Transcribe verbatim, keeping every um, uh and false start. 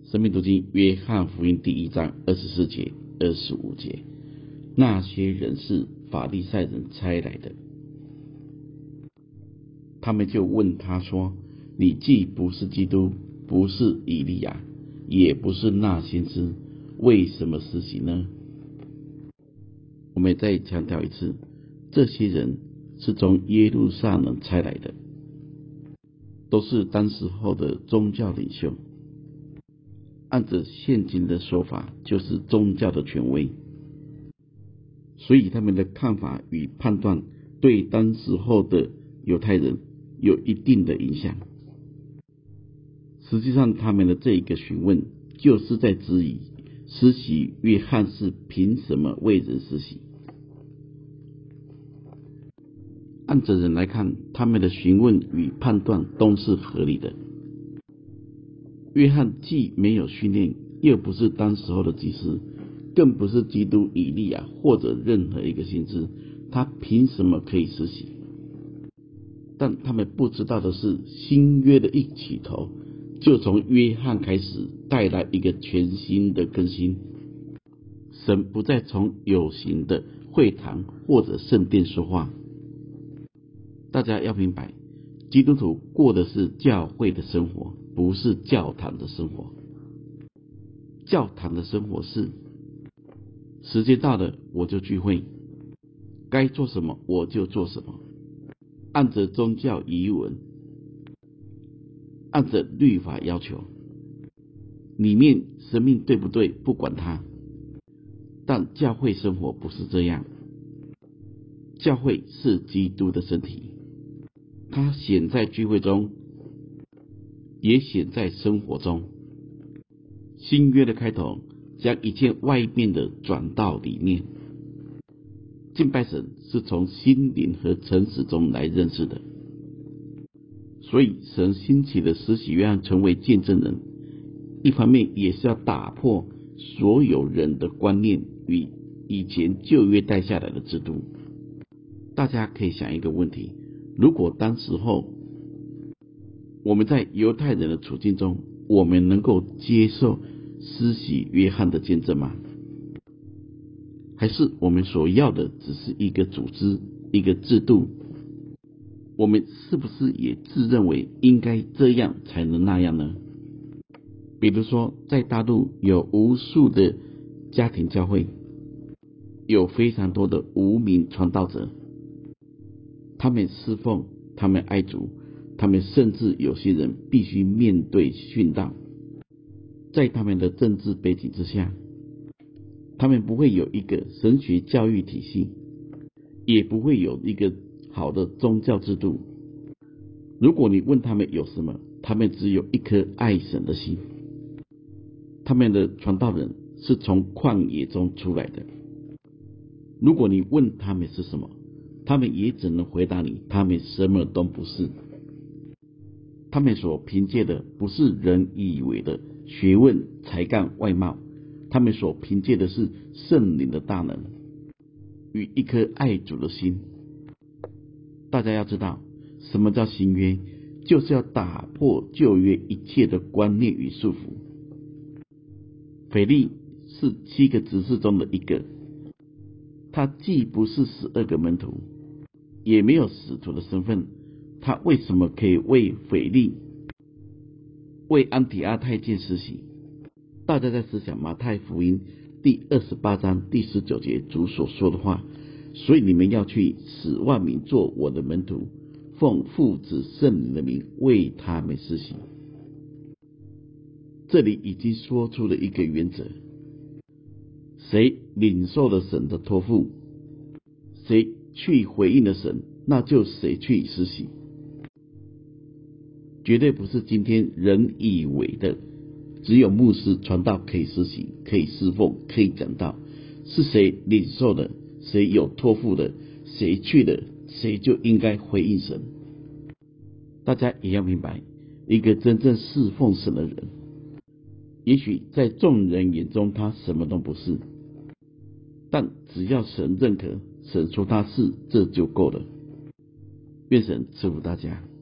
生命读经约翰福音第一章二十四节、二十五节，那些人是法利赛人差来的，他们就问他说：你既不是基督，不是以利亚，也不是那先知，为什么施洗呢？我们再强调一次，这些人是从耶路撒冷差来的，都是当时候的宗教领袖，按着现今的说法，就是宗教的权威，所以他们的看法与判断对当时候的犹太人有一定的影响。实际上，他们的这一个询问，就是在质疑施洗约翰是凭什么为人施洗。按着人来看，他们的询问与判断都是合理的。约翰既没有训练，又不是当时候的祭司，更不是基督、以利亚或者任何一个先知，他凭什么可以施洗？但他们不知道的是，新约的一起头就从约翰开始，带来一个全新的更新。神不再从有形的会堂或者圣殿说话。大家要明白，基督徒过的是教会的生活，不是教堂的生活。教堂的生活是时间到了我就聚会，该做什么我就做什么，按着宗教仪文，按着律法要求，里面生命对不对不管它。但教会生活不是这样，教会是基督的身体，它显在聚会中，也显在生活中。新约的开头将一切外面的转到里面。敬拜神是从心灵和诚实中来认识的，所以神兴起的施洗约翰成为见证人，一方面也是要打破所有人的观念与以前旧约带下来的制度。大家可以想一个问题，如果当时候我们在犹太人的处境中，我们能够接受施洗约翰的见证吗？还是我们所要的只是一个组织、一个制度？我们是不是也自认为应该这样才能那样呢？比如说，在大陆有无数的家庭教会，有非常多的无名传道者，他们侍奉，他们爱主，他们甚至有些人必须面对殉道。在他们的政治背景之下，他们不会有一个神学教育体系，也不会有一个好的宗教制度。如果你问他们有什么，他们只有一颗爱神的心。他们的传道人是从旷野中出来的。如果你问他们是什么，他们也只能回答你，他们什么都不是。他们所凭借的不是人以为的学问、才干、外貌，他们所凭借的是圣灵的大能与一颗爱主的心。大家要知道，什么叫新约？就是要打破旧约一切的观念与束缚。腓利是七个执事中的一个，他既不是十二个门徒，也没有使徒的身份，他为什么可以为腓利、为安提阿太监施洗？大家在思想马太福音第二十八章第十九节主所说的话，所以你们要去使万民做我的门徒，奉父子圣灵的名为他们施洗。这里已经说出了一个原则，谁领受了神的托付，谁去回应了神，那就谁去施洗。绝对不是今天人以为的只有牧师传道可以施洗，可以侍奉，可以讲道。是谁领受的，谁有托付的，谁去了，谁就应该回应神。大家也要明白，一个真正侍奉神的人，也许在众人眼中他什么都不是，但只要神认可，神说他是，这就够了。愿神赐福大家。